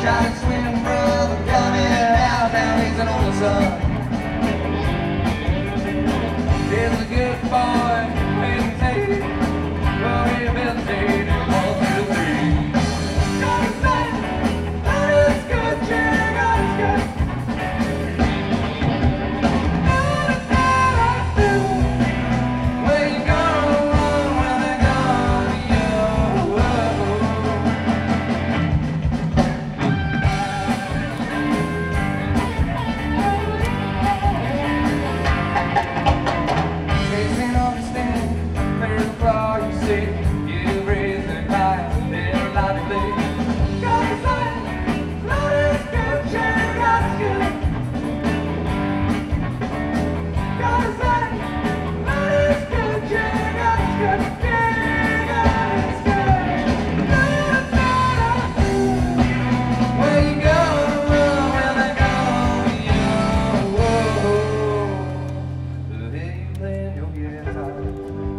Giant swim brother coming out, now he's an older son. He's a good boy, maintained, rehabilitated, all through the three. God is good, God is good, yeah, God is good. Where you going when they're gone to you? Facing on the stand, there's a flaw you see. You raise the high, they're logically. God is good, God is good, yeah, God is good. God is good, God is good, yeah, God is good, yeah, God is good. Where you going when they call you? The day you land, you'll get tired.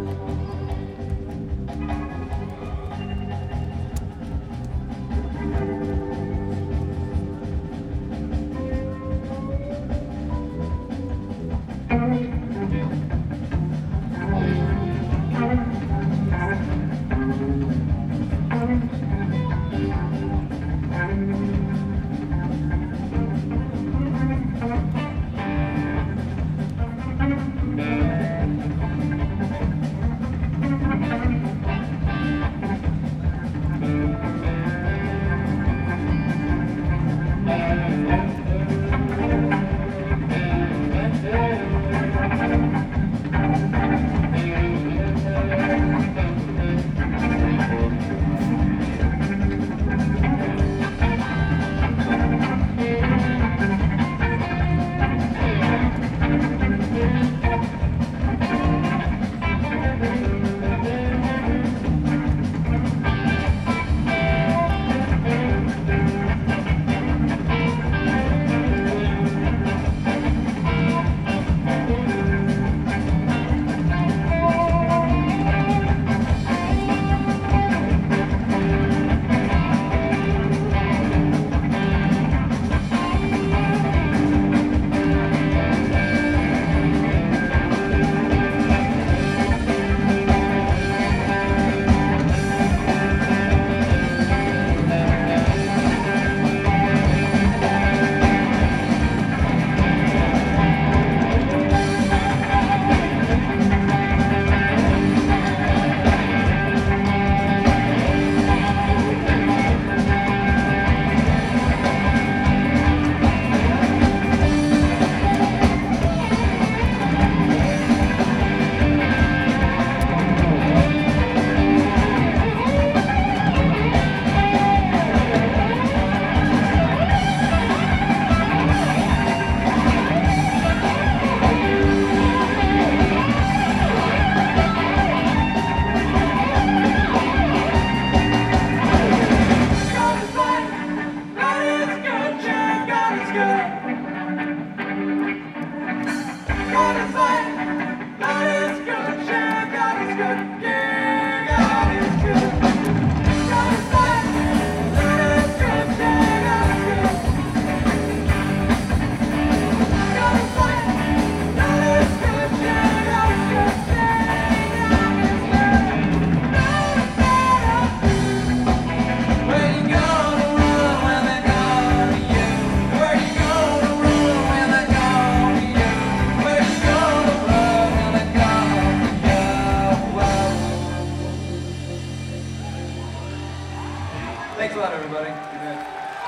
Thanks a lot, everybody. Amen.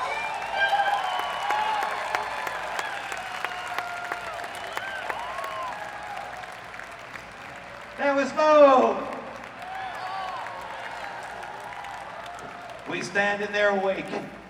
That was Mo. We stand in their wake.